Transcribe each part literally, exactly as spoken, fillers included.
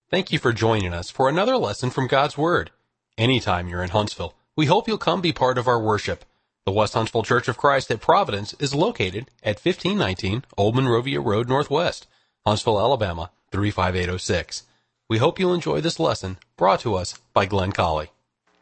Thank you for joining us for another lesson from God's Word. Anytime you're in Huntsville, we hope you'll come be part of our worship. The West Huntsville Church of Christ at Providence is located at fifteen nineteen Old Monrovia Road Northwest, Huntsville, Alabama, three five eight oh six. We hope you'll enjoy this lesson brought to us by Glenn Colley.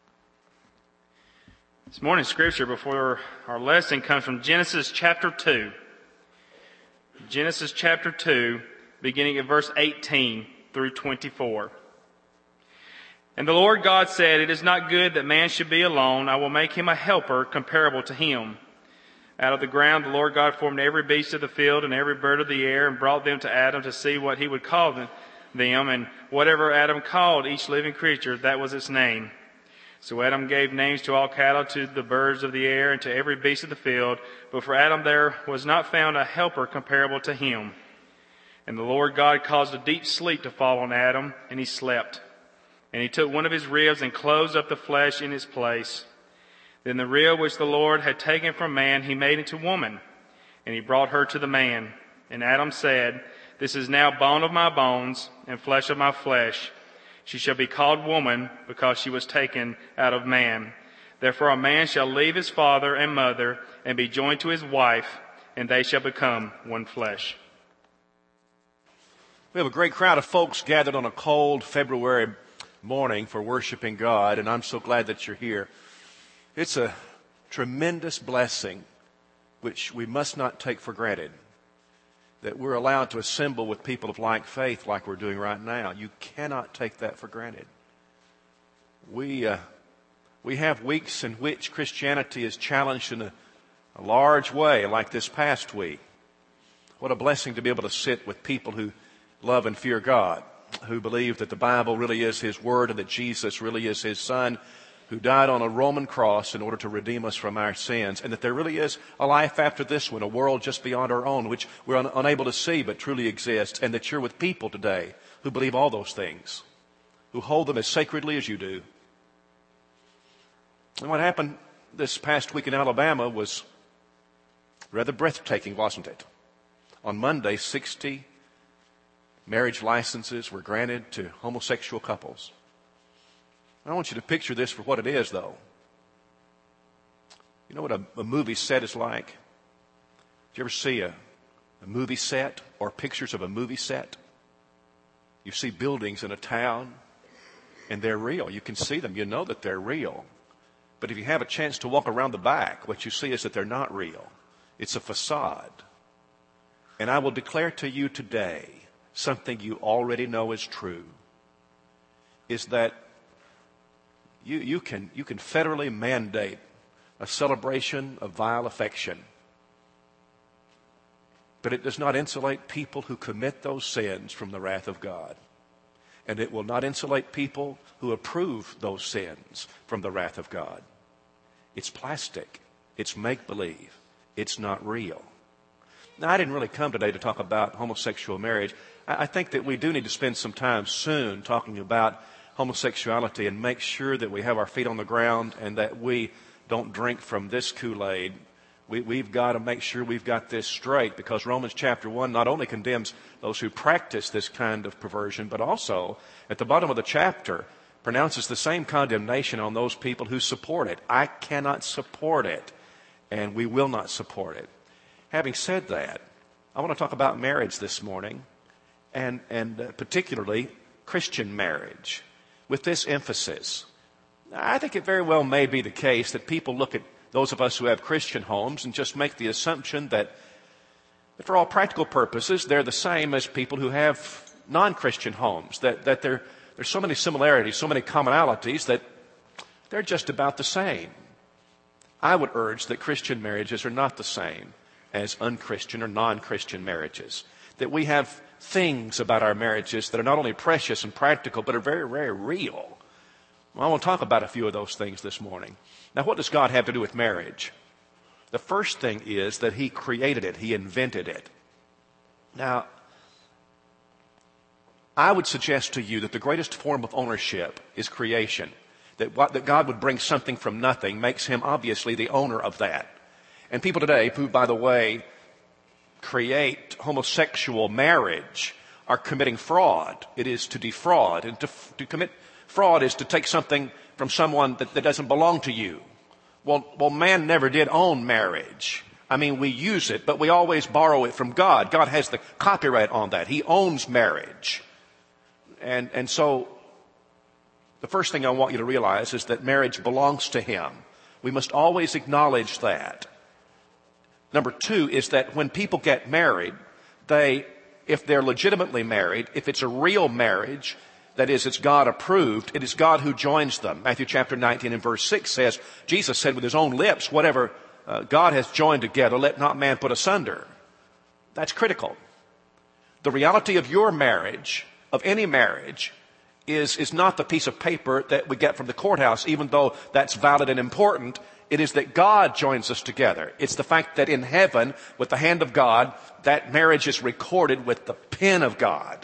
This morning's scripture before our lesson comes from Genesis chapter two. Genesis chapter two, beginning at verse eighteen through twenty-four. And the Lord God said, "It is not good that man should be alone. I will make him a helper comparable to him." Out of the ground the Lord God formed every beast of the field and every bird of the air and brought them to Adam to see what he would call them. And whatever Adam called each living creature, that was its name. So Adam gave names to all cattle, to the birds of the air, and to every beast of the field. But for Adam there was not found a helper comparable to him. And the Lord God caused a deep sleep to fall on Adam, and he slept. And he took one of his ribs and closed up the flesh in its place. Then the rib which the Lord had taken from man he made into woman, and he brought her to the man. And Adam said, "This is now bone of my bones and flesh of my flesh. She shall be called woman, because she was taken out of man. Therefore a man shall leave his father and mother and be joined to his wife, and they shall become one flesh." We have a great crowd of folks gathered on a cold February morning for worshiping God, and I'm so glad that you're here. It's a tremendous blessing which we must not take for granted, that we're allowed to assemble with people of like faith like we're doing right now. You cannot take that for granted. We uh, we have weeks in which Christianity is challenged in a, a large way, like this past week. What a blessing to be able to sit with people who love and fear God, who believe that the Bible really is His Word and that Jesus really is His Son, who died on a Roman cross in order to redeem us from our sins, and that there really is a life after this one, a world just beyond our own, which we're un- unable to see but truly exists, and that you're with people today who believe all those things, who hold them as sacredly as you do. And what happened this past week in Alabama was rather breathtaking, wasn't it? On Monday, sixty marriage licenses were granted to homosexual couples. I want you to picture this for what it is, though. You know what a, a movie set is like? Did you ever see a, a movie set or pictures of a movie set? You see buildings in a town, and they're real. You can see them. You know that they're real. But if you have a chance to walk around the back, what you see is that they're not real. It's a facade. And I will declare to you today something you already know is true, is that You, you can you can federally mandate a celebration of vile affection, but it does not insulate people who commit those sins from the wrath of God. And it will not insulate people who approve those sins from the wrath of God. It's plastic. It's make-believe. It's not real. Now, I didn't really come today to talk about homosexual marriage. I, I think that we do need to spend some time soon talking about homosexuality and make sure that we have our feet on the ground and that we don't drink from this Kool-Aid. We, we've got to make sure we've got this straight, because Romans chapter one not only condemns those who practice this kind of perversion, but also at the bottom of the chapter pronounces the same condemnation on those people who support it. I cannot support it, and we will not support it. Having said that, I want to talk about marriage this morning, and, and uh, particularly Christian marriage, with this emphasis. I think it very well may be the case that people look at those of us who have Christian homes and just make the assumption that, that for all practical purposes, they're the same as people who have non-Christian homes, that, that there, there's so many similarities, so many commonalities that they're just about the same. I would urge that Christian marriages are not the same as unchristian or non-Christian marriages, that we have things about our marriages that are not only precious and practical, but are very, very real. Well, I want to talk about a few of those things this morning. Now, what does God have to do with marriage? The first thing is that He created it. He invented it. Now, I would suggest to you that the greatest form of ownership is creation. That, what, that God would bring something from nothing makes Him obviously the owner of that. And people today who, by the way, create homosexual marriage are committing fraud. It is to defraud. And to, to commit fraud is to take something from someone that, that doesn't belong to you. Well, well, man never did own marriage. I mean, we use it, but we always borrow it from God. God has the copyright on that. He owns marriage. And, and so the first thing I want you to realize is that marriage belongs to Him. We must always acknowledge that. Number two is that when people get married, they, if they're legitimately married, if it's a real marriage, that is, it's God approved, it is God who joins them. Matthew chapter nineteen and verse six says, Jesus said with His own lips, whatever uh, God has joined together, let not man put asunder. That's critical. The reality of your marriage, of any marriage, is, is not the piece of paper that we get from the courthouse, even though that's valid and important. It is that God joins us together. It's the fact that in heaven, with the hand of God, that marriage is recorded with the pen of God.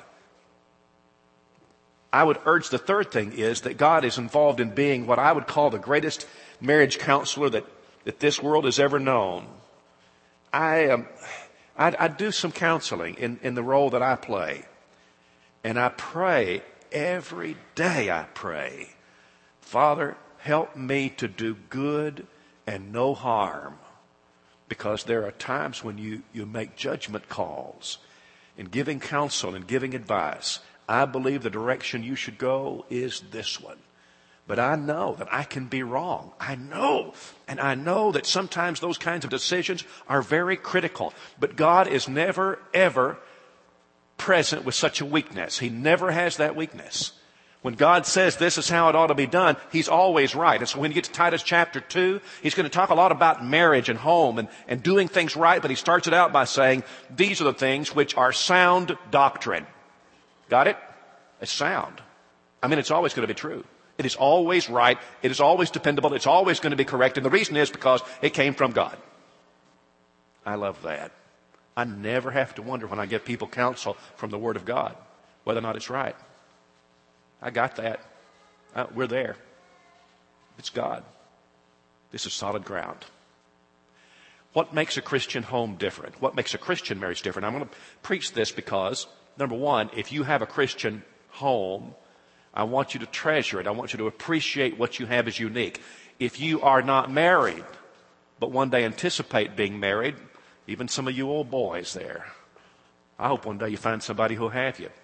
I would urge the third thing is that God is involved in being what I would call the greatest marriage counselor that, that this world has ever known. I, um, I, I do some counseling in, in the role that I play. And I pray every day, I pray, Father, help me to do good and no harm. Because there are times when you, you make judgment calls in giving counsel and giving advice. I believe the direction you should go is this one. But I know that I can be wrong. I know. And I know that sometimes those kinds of decisions are very critical. But God is never, ever present with such a weakness. He never has that weakness. When God says this is how it ought to be done, He's always right. And so when you get to Titus chapter two, He's going to talk a lot about marriage and home and, and doing things right. But He starts it out by saying, these are the things which are sound doctrine. Got it? It's sound. I mean, it's always going to be true. It is always right. It is always dependable. It's always going to be correct. And the reason is because it came from God. I love that. I never have to wonder when I give people counsel from the Word of God whether or not it's right. I got that. Uh, we're there. It's God. This is solid ground. What makes a Christian home different? What makes a Christian marriage different? I'm going to preach this because, number one, if you have a Christian home, I want you to treasure it. I want you to appreciate what you have as unique. If you are not married, but one day anticipate being married, even some of you old boys there, I hope one day you find somebody who'll have you.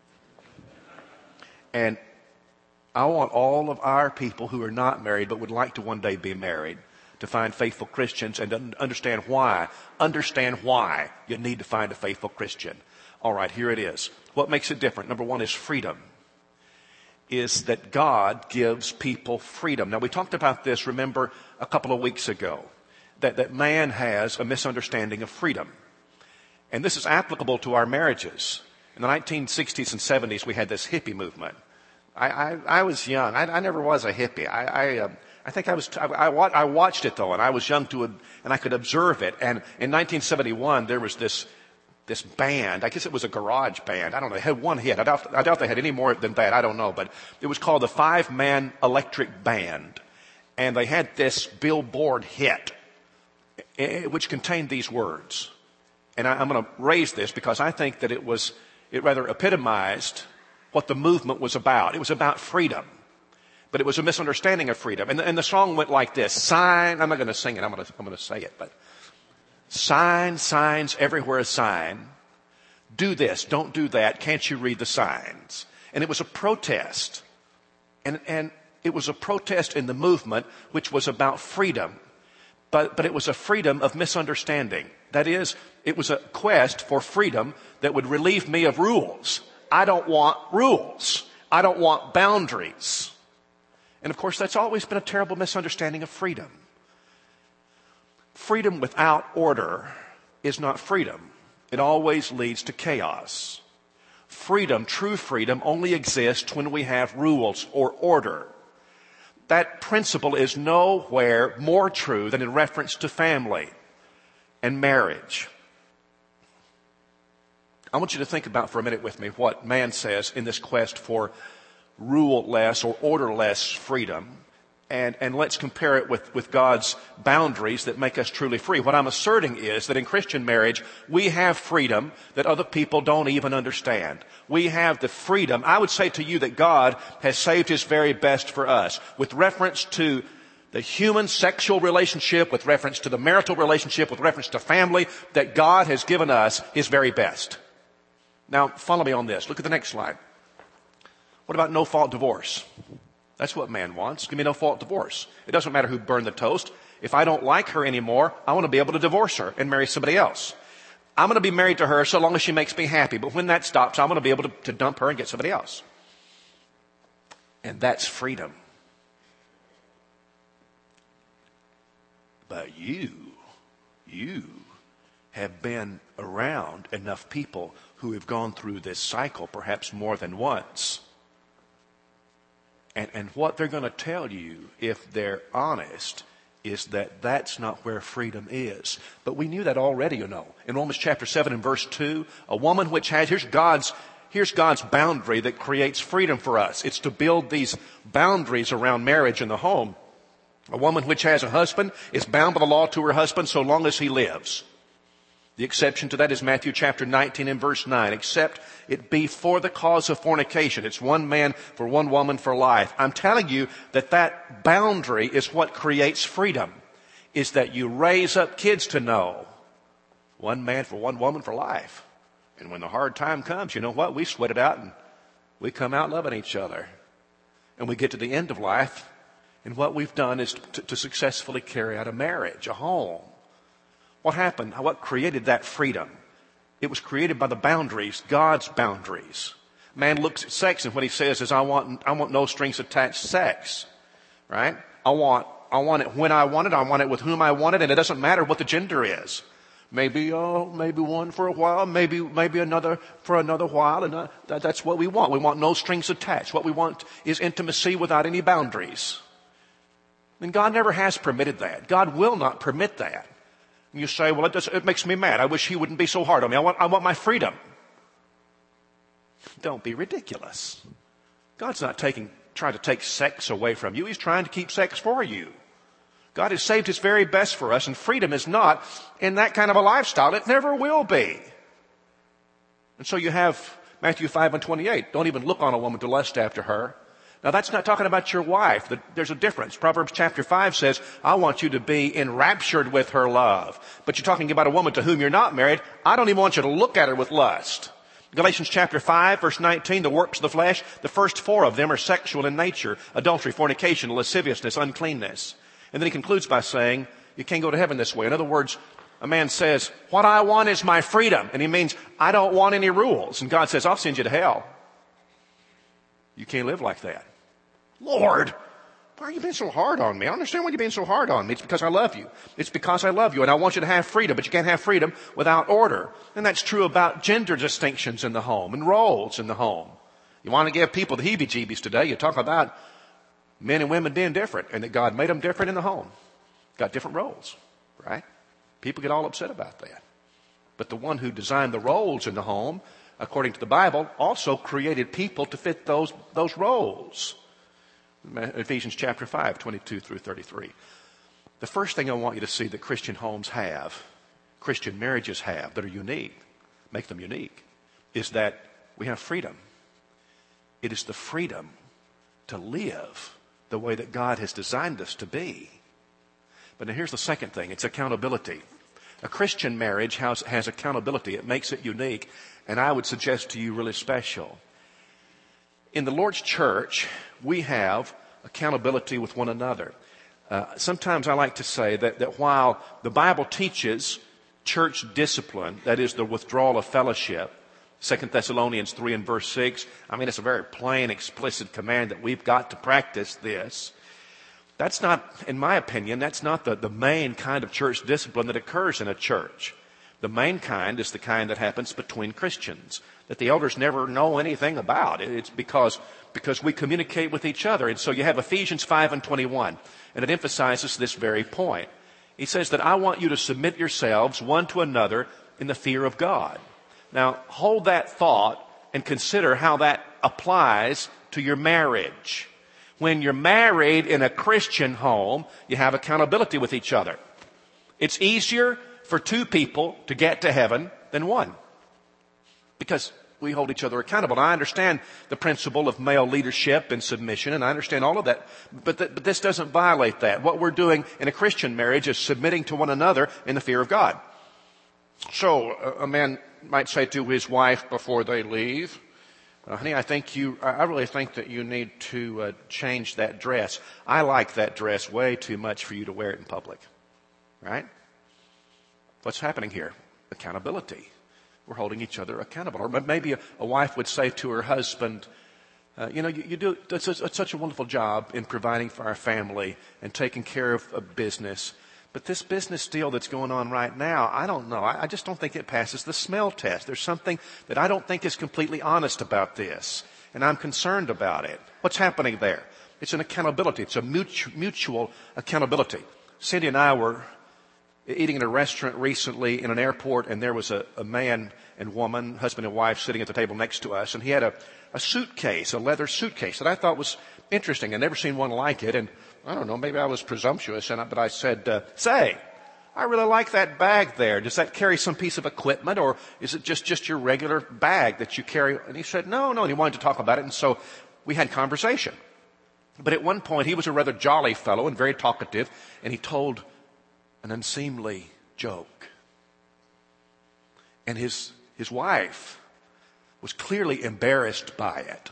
And I want all of our people who are not married but would like to one day be married to find faithful Christians and to understand why. Understand why you need to find a faithful Christian. All right, here it is. What makes it different? Number one is freedom. Is that God gives people freedom. Now, we talked about this, remember, a couple of weeks ago. That, that man has a misunderstanding of freedom. And this is applicable to our marriages. In the nineteen sixties and seventies, we had this hippie movement. I, I, I was young. I, I never was a hippie. I, I, uh, I think I was, I, I, I watched it though, and I was young to, and I could observe it. And in nineteen seventy-one, there was this, this band. I guess it was a garage band. I don't know. They had one hit. I doubt, I doubt they had any more than that. I don't know. But it was called the Five Man Electric Band. And they had this Billboard hit, which contained these words. And I, I'm going to raise this because I think that it was, it rather epitomized what the movement was about. It was about freedom. But it was a misunderstanding of freedom. And, and the song went like this. Sign, I'm not going to sing it, I'm going to, I'm going to say it. But sign, signs, everywhere a sign. Do this, don't do that, can't you read the signs? And it was a protest. And, and it was a protest in the movement which was about freedom. But, but it was a freedom of misunderstanding. That is, it was a quest for freedom that would relieve me of rules. I don't want rules. I don't want boundaries. And of course, that's always been a terrible misunderstanding of freedom. Freedom without order is not freedom. It always leads to chaos. Freedom, true freedom, only exists when we have rules or order. That principle is nowhere more true than in reference to family and marriage. I want you to think about for a minute with me what man says in this quest for rule-less or order-less freedom. And, and let's compare it with, with God's boundaries that make us truly free. What I'm asserting is that in Christian marriage, we have freedom that other people don't even understand. We have the freedom. I would say to you that God has saved His very best for us with reference to the human sexual relationship, with reference to the marital relationship, with reference to family, that God has given us His very best. Now, follow me on this. Look at the next slide. What about no-fault divorce? That's what man wants. Give me no-fault divorce. It doesn't matter who burned the toast. If I don't like her anymore, I want to be able to divorce her and marry somebody else. I'm going to be married to her so long as she makes me happy. But when that stops, I'm going to be able to, to dump her and get somebody else. And that's freedom. But you, you have been around enough people who have gone through this cycle perhaps more than once. And, and what they're going to tell you, if they're honest, is that that's not where freedom is. But we knew that already, you know. In Romans chapter seven and verse two, a woman which has, here's God's, here's God's boundary that creates freedom for us. It's to build these boundaries around marriage and the home. A woman which has a husband is bound by the law to her husband so long as he lives. The exception to that is Matthew chapter nineteen and verse nine, except it be for the cause of fornication. It's one man for one woman for life. I'm telling you that that boundary is what creates freedom, is that you raise up kids to know one man for one woman for life. And when the hard time comes, you know what? We sweat it out and we come out loving each other. And we get to the end of life, and what we've done is to, to successfully carry out a marriage, a home. What happened? What created that freedom? It was created by the boundaries, God's boundaries. Man looks at sex and what he says is, I want, I want no strings attached sex. Right? I want, I want it when I want it. I want it with whom I want it. And it doesn't matter what the gender is. Maybe, oh, maybe one for a while, maybe, maybe another for another while. And uh, that, that's what we want. We want no strings attached. What we want is intimacy without any boundaries. And God never has permitted that. God will not permit that. And you say, well, it, does, it makes me mad. I wish He wouldn't be so hard on me. I want, I want my freedom. Don't be ridiculous. God's not taking, trying to take sex away from you. He's trying to keep sex for you. God has saved His very best for us, and freedom is not in that kind of a lifestyle. It never will be. And so you have Matthew five and twenty-eight. Don't even look on a woman to lust after her. Now, that's not talking about your wife. There's a difference. Proverbs chapter five says, I want you to be enraptured with her love. But you're talking about a woman to whom you're not married. I don't even want you to look at her with lust. Galatians chapter five, verse nineteen, the works of the flesh, the first four of them are sexual in nature: adultery, fornication, lasciviousness, uncleanness. And then he concludes by saying, you can't go to heaven this way. In other words, a man says, what I want is my freedom. And he means, I don't want any rules. And God says, I'll send you to hell. You can't live like that. Lord, why are you being so hard on me? I don't understand why you're being so hard on me. It's because I love you. It's because I love you, and I want you to have freedom, but you can't have freedom without order. And that's true about gender distinctions in the home and roles in the home. You want to give people the heebie-jeebies today, you talk about men and women being different, and that God made them different in the home. Got different roles, right? People get all upset about that. But the one who designed the roles in the home, according to the Bible, also created people to fit those, those roles. Ephesians chapter five, twenty-two through thirty-three. The first thing I want you to see that Christian homes have, Christian marriages have, that are unique, make them unique, is that we have freedom. It is the freedom to live the way that God has designed us to be. But now here's the second thing. It's accountability. A Christian marriage has, has accountability. It makes it unique, and I would suggest to you really special. In the Lord's church, we have accountability with one another. Uh, sometimes I like to say that, that while the Bible teaches church discipline, that is the withdrawal of fellowship, Second Thessalonians three and verse six, I mean, it's a very plain, explicit command that we've got to practice this. That's not, in my opinion, that's not the, the main kind of church discipline that occurs in a church. The main kind is the kind that happens between Christians, that the elders never know anything about. It's because, because we communicate with each other. And so you have Ephesians five and twenty-one, and it emphasizes this very point. He says that I want you to submit yourselves one to another in the fear of God. Now, hold that thought and consider how that applies to your marriage. When you're married in a Christian home, you have accountability with each other. It's easier for two people to get to heaven than one, because we hold each other accountable. Now, I understand the principle of male leadership and submission, and I understand all of that, but, th- but this doesn't violate that. What we're doing in a Christian marriage is submitting to one another in the fear of God. So a man might say to his wife before they leave, Uh, honey, I think you, I really think that you need to uh, change that dress. I like that dress way too much for you to wear it in public. Right? What's happening here? Accountability. We're holding each other accountable. Or maybe a, a wife would say to her husband, uh, you know, you, you do it's, it's such a wonderful job in providing for our family and taking care of a business. But this business deal that's going on right now, I don't know. I, I just don't think it passes the smell test. There's something that I don't think is completely honest about this, and I'm concerned about it. What's happening there? It's an accountability. It's a mutual, mutual accountability. Cindy and I were eating in a restaurant recently in an airport, and there was a, a man and woman, husband and wife, sitting at the table next to us, and he had a, a suitcase, a leather suitcase that I thought was interesting. I'd never seen one like it, and I don't know, maybe I was presumptuous, and I, but I said, uh, say, I really like that bag there. Does that carry some piece of equipment, or is it just, just your regular bag that you carry? And he said, no, no, and he wanted to talk about it, and so we had conversation. But at one point, he was a rather jolly fellow and very talkative, and he told an unseemly joke. And his, his wife was clearly embarrassed by it.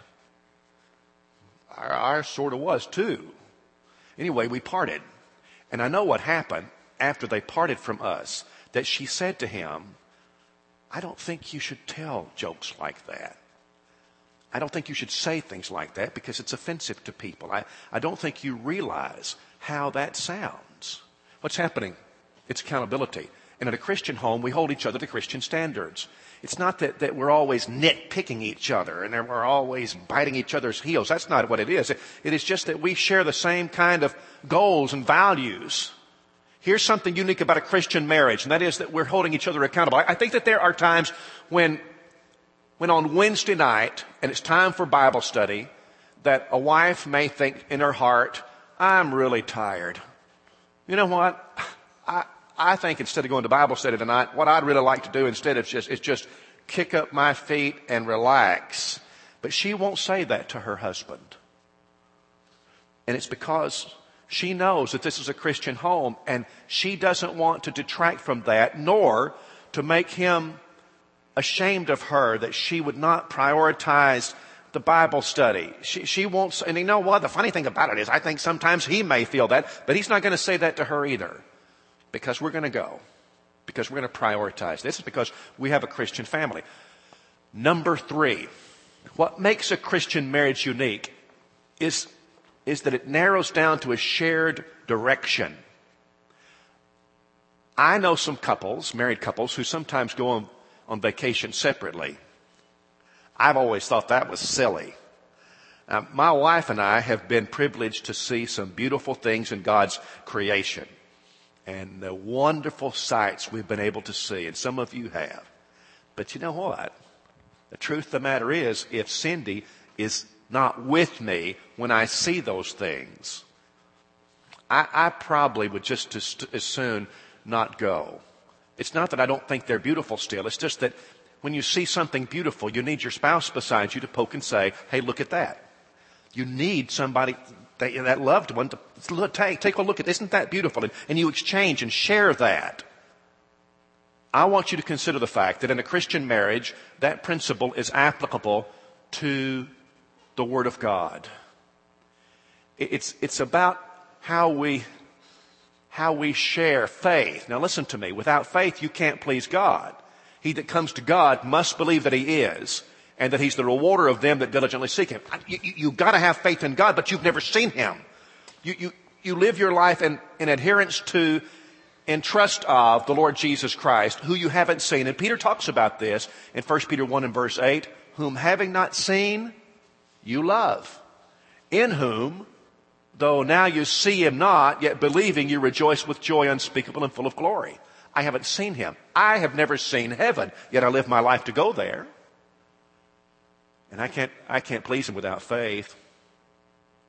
I, I sort of was, too. Anyway, we parted. And I know what happened after they parted from us, that she said to him, I don't think you should tell jokes like that. I don't think you should say things like that because it's offensive to people. I, I don't think you realize how that sounds. What's happening? It's accountability. And in a Christian home, we hold each other to Christian standards. It's not that, that we're always nitpicking each other and we're always biting each other's heels. That's not what it is. It, it is just that we share the same kind of goals and values. Here's something unique about a Christian marriage, and that is that we're holding each other accountable. I, I think that there are times when, when on Wednesday night, and it's time for Bible study, that a wife may think in her heart, I'm really tired. You know what? I, I think instead of going to Bible study tonight, what I'd really like to do instead is just, is just kick up my feet and relax. But she won't say that to her husband. And it's because she knows that this is a Christian home, and she doesn't want to detract from that, nor to make him ashamed of her that she would not prioritize the Bible study. She, she won't, and you know what? The funny thing about it is I think sometimes he may feel that, but he's not going to say that to her either. Because we're going to go. Because we're going to prioritize. This is because we have a Christian family. Number three, what makes a Christian marriage unique is, is that it narrows down to a shared direction. I know some couples, married couples, who sometimes go on, on vacation separately. I've always thought that was silly. Uh, my wife and I have been privileged to see some beautiful things in God's creation. And the wonderful sights we've been able to see, and some of you have. But you know what? The truth of the matter is, if Cindy is not with me when I see those things, I, I probably would just as, as soon not go. It's not that I don't think they're beautiful still. It's just that when you see something beautiful, you need your spouse beside you to poke and say, hey, look at that. You need somebody, that, that loved one, to look, take, take a look at, isn't that beautiful? And, and you exchange and share that. I want you to consider the fact that in a Christian marriage, that principle is applicable to the Word of God. It's, it's about how we, how we share faith. Now listen to me. Without faith, you can't please God. He that comes to God must believe that He is, and that He's the rewarder of them that diligently seek Him. You, you, you've got to have faith in God, but you've never seen Him. You, you, you live your life in, in adherence to, in trust of the Lord Jesus Christ, who you haven't seen. And Peter talks about this in First Peter one and verse eight, whom having not seen, you love. In whom, though now you see Him not, yet believing you rejoice with joy unspeakable and full of glory. I haven't seen Him. I have never seen heaven, yet I live my life to go there. And I can't, I can't please Him without faith.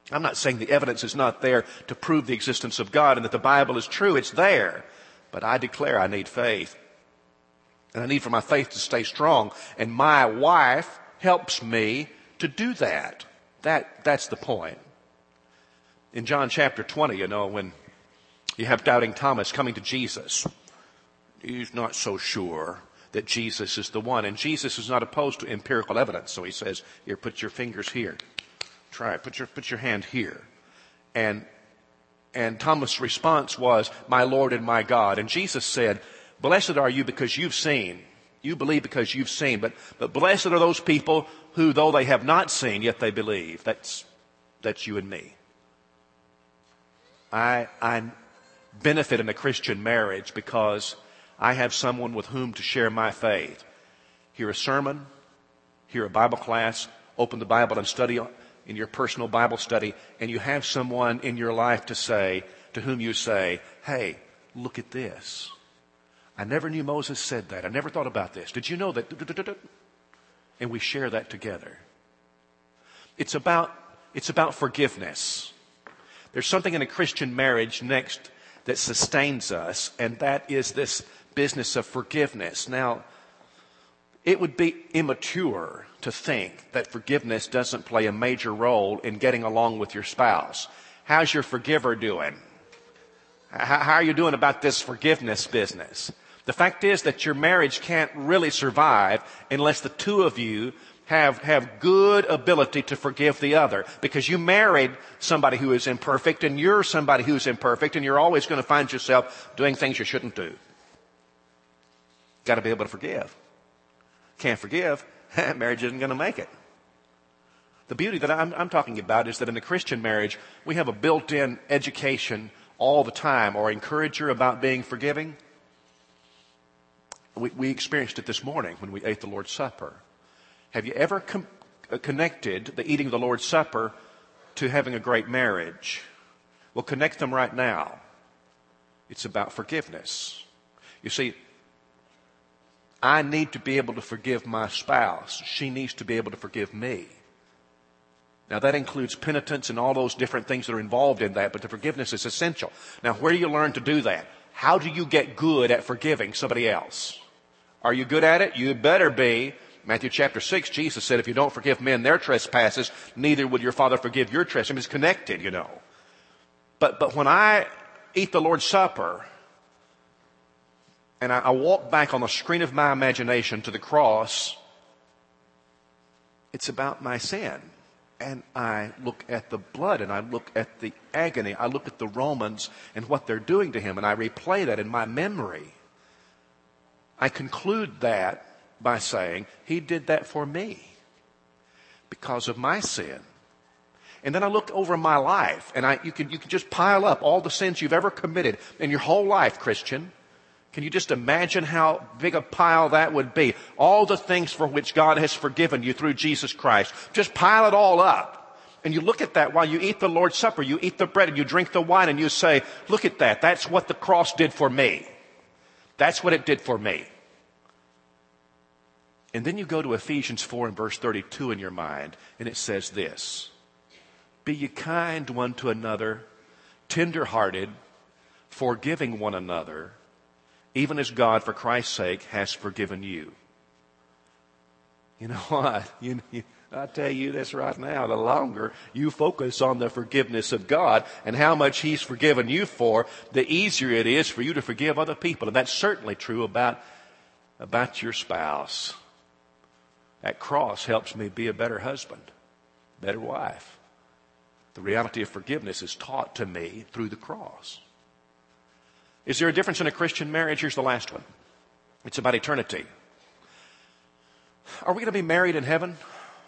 I'm not saying the evidence is not there to prove the existence of God and that the Bible is true. It's there. But I declare I need faith. And I need for my faith to stay strong. And my wife helps me to do that. That, that's the point. In John chapter twenty, you know, when you have doubting Thomas coming to Jesus, he's not so sure that Jesus is the one. And Jesus is not opposed to empirical evidence. So he says, here, put your fingers here. Try it. Put your, put your hand here. And, and Thomas' response was, my Lord and my God. And Jesus said, blessed are you because you've seen. You believe because you've seen. But, but blessed are those people who, though they have not seen, yet they believe. That's, that's you and me. I, I benefit in a Christian marriage because I have someone with whom to share my faith. Hear a sermon, hear a Bible class, open the Bible and study in your personal Bible study, and you have someone in your life to say, to whom you say, hey, look at this. I never knew Moses said that. I never thought about this. Did you know that? And we share that together. It's about, it's about forgiveness. There's something in a Christian marriage next that sustains us, and that is this business of forgiveness. Now, it would be immature to think that forgiveness doesn't play a major role in getting along with your spouse. How's your forgiver doing? How are you doing about this forgiveness business? The fact is that your marriage can't really survive unless the two of you have, have good ability to forgive the other. Because you married somebody who is imperfect and you're somebody who's imperfect, and you're always going to find yourself doing things you shouldn't do. Got to be able to forgive. Can't forgive, marriage isn't going to make it. The beauty that I'm, I'm talking about is that in a Christian marriage, we have a built-in education all the time, or encourager about being forgiving. We, we experienced it this morning when we ate the Lord's Supper. Have you ever com- connected the eating of the Lord's Supper to having a great marriage? Well, connect them right now. It's about forgiveness. You see, I need to be able to forgive my spouse. She needs to be able to forgive me. Now, that includes penitence and all those different things that are involved in that, but the forgiveness is essential. Now, where do you learn to do that? How do you get good at forgiving somebody else? Are you good at it? You better be. Matthew chapter six, Jesus said, if you don't forgive men their trespasses, neither will your Father forgive your trespasses. I mean, it's connected, you know. But, but when I eat the Lord's Supper, and I, I walk back on the screen of my imagination to the cross, it's about my sin. And I look at the blood, and I look at the agony. I look at the Romans and what they're doing to him, and I replay that in my memory. I conclude that by saying, he did that for me because of my sin. And then I look over my life, and I, you can, you can just pile up all the sins you've ever committed in your whole life, Christian. Can you just imagine how big a pile that would be? All the things for which God has forgiven you through Jesus Christ. Just pile it all up. And you look at that while you eat the Lord's Supper. You eat the bread and you drink the wine and you say, look at that. That's what the cross did for me. That's what it did for me. And then you go to Ephesians four and verse thirty-two in your mind, and it says this: be ye kind one to another, tender-hearted, forgiving one another, even as God, for Christ's sake, has forgiven you. You know what? You, you, I tell you this right now, the longer you focus on the forgiveness of God and how much He's forgiven you for, the easier it is for you to forgive other people. And that's certainly true about, about your spouse. That cross helps me be a better husband, better wife. The reality of forgiveness is taught to me through the cross. Is there a difference in a Christian marriage? Here's the last one. It's about eternity. Are we going to be married in heaven?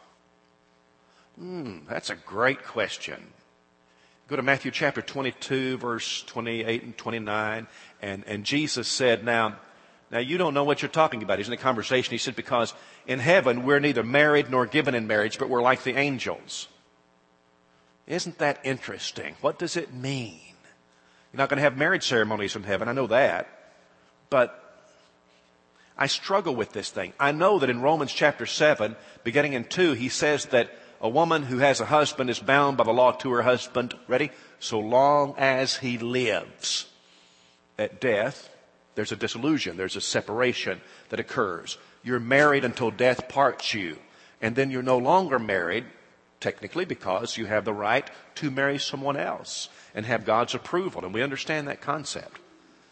Hmm, that's a great question. Go to Matthew chapter twenty-two, verse twenty-eight and twenty-nine. And, and Jesus said, now, now you don't know what you're talking about. He's in a conversation. He said, because in heaven we're neither married nor given in marriage, but we're like the angels. Isn't that interesting? What does it mean? You're not going to have marriage ceremonies in heaven. I know that. But I struggle with this thing. I know that in Romans chapter seven, beginning in two, he says that a woman who has a husband is bound by the law to her husband, ready? So long as he lives. At death, there's a dissolution, there's a separation that occurs. You're married until death parts you. And then you're no longer married, technically, because you have the right to marry someone else and have God's approval. And we understand that concept.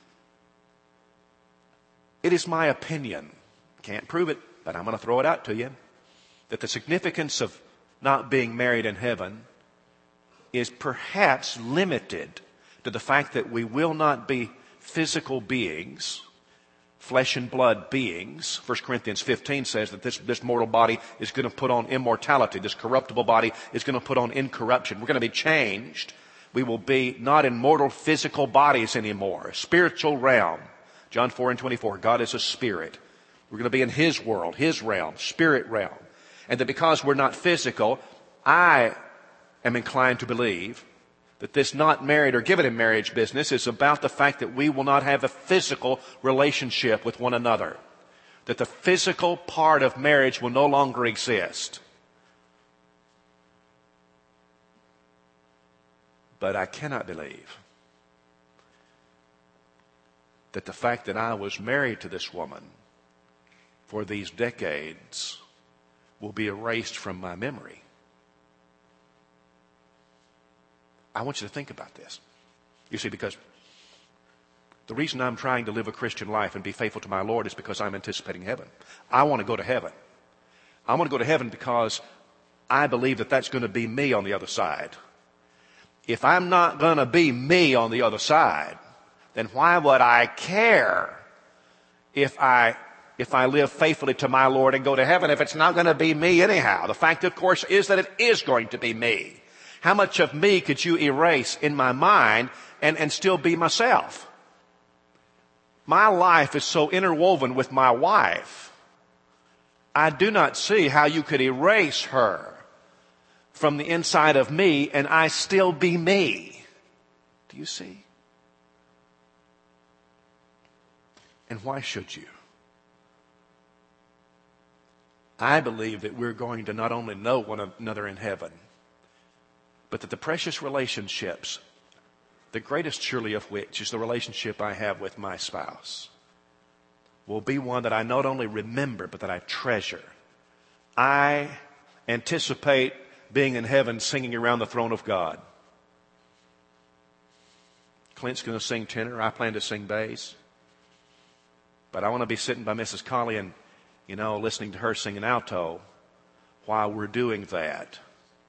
It is my opinion, can't prove it, but I'm going to throw it out to you, that the significance of not being married in heaven is perhaps limited to the fact that we will not be physical beings, flesh and blood beings. First Corinthians fifteen says that this, this mortal body is going to put on immortality. This corruptible body is going to put on incorruption. We're going to be changed. We will be not in mortal physical bodies anymore. A spiritual realm. John four and twenty-four, God is a spirit. We're going to be in His world, His realm, spirit realm. And that because we're not physical, I am inclined to believe that this not married or given in marriage business is about the fact that we will not have a physical relationship with one another. That the physical part of marriage will no longer exist. But I cannot believe that the fact that I was married to this woman for these decades will be erased from my memory. I want you to think about this. You see, because the reason I'm trying to live a Christian life and be faithful to my Lord is because I'm anticipating heaven. I want to go to heaven. I want to go to heaven because I believe that that's going to be me on the other side. If I'm not going to be me on the other side, then why would I care if I if I live faithfully to my Lord and go to heaven if it's not going to be me anyhow? The fact, of course, is that it is going to be me. How much of me could you erase in my mind and, and still be myself? My life is so interwoven with my wife. I do not see how you could erase her from the inside of me and I still be me. Do you see? And why should you? I believe that we're going to not only know one another in heaven, but that the precious relationships, the greatest surely of which is the relationship I have with my spouse, will be one that I not only remember, but that I treasure. I anticipate being in heaven singing around the throne of God. Clint's going to sing tenor. I plan to sing bass. But I want to be sitting by Missus Colley and, you know, listening to her sing an alto while we're doing that.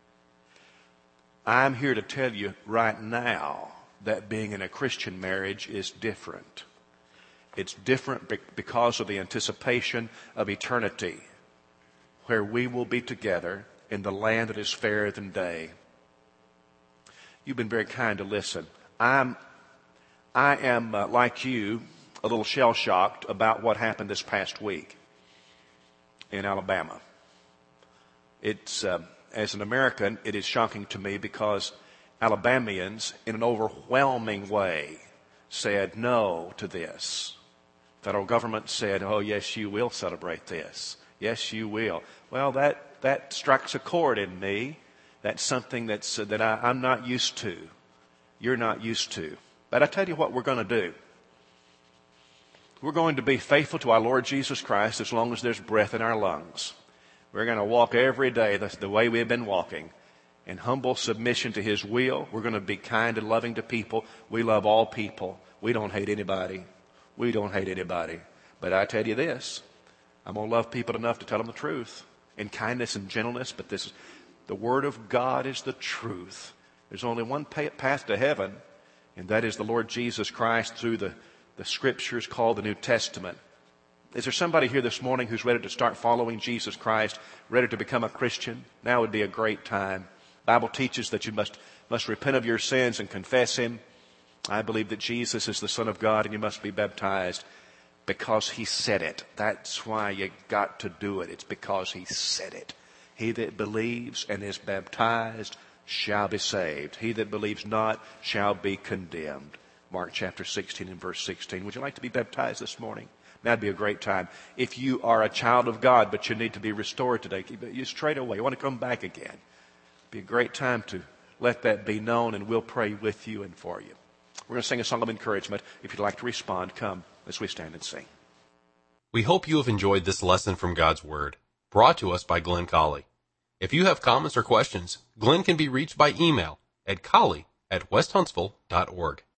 I'm here to tell you right now that being in a Christian marriage is different. It's different because of the anticipation of eternity, where we will be together in the land that is fairer than day. You've been very kind to listen. I'm, I am, uh, like you, a little shell-shocked about what happened this past week in Alabama. It's, uh, as an American, it is shocking to me because Alabamians, in an overwhelming way, said no to this. Federal government said, oh, yes, you will celebrate this. Yes, you will. Well, that, that strikes a chord in me. That's something that's, uh, that I, I'm not used to. You're not used to. But I tell you what we're going to do. We're going to be faithful to our Lord Jesus Christ as long as there's breath in our lungs. We're going to walk every day the, the way we've been walking in humble submission to His will. We're going to be kind and loving to people. We love all people. We don't hate anybody. We don't hate anybody. But I tell you this, I'm going to love people enough to tell them the truth in kindness and gentleness. But this, the Word of God is the truth. There's only one path to heaven, and that is the Lord Jesus Christ through the The Scriptures called the New Testament. Is there somebody here this morning who's ready to start following Jesus Christ, ready to become a Christian? Now would be a great time. The Bible teaches that you must, must repent of your sins and confess Him. I believe that Jesus is the Son of God and you must be baptized because He said it. That's why you got to do it. It's because He said it. He that believes and is baptized shall be saved. He that believes not shall be condemned. Mark chapter sixteen and verse sixteen. Would you like to be baptized this morning? That'd be a great time. If you are a child of God, but you need to be restored today, you straight away, you want to come back again. It'd be a great time to let that be known, and we'll pray with you and for you. We're going to sing a song of encouragement. If you'd like to respond, come as we stand and sing. We hope you have enjoyed this lesson from God's Word, brought to us by Glenn Colley. If you have comments or questions, Glenn can be reached by email at colley at west huntsville dot org.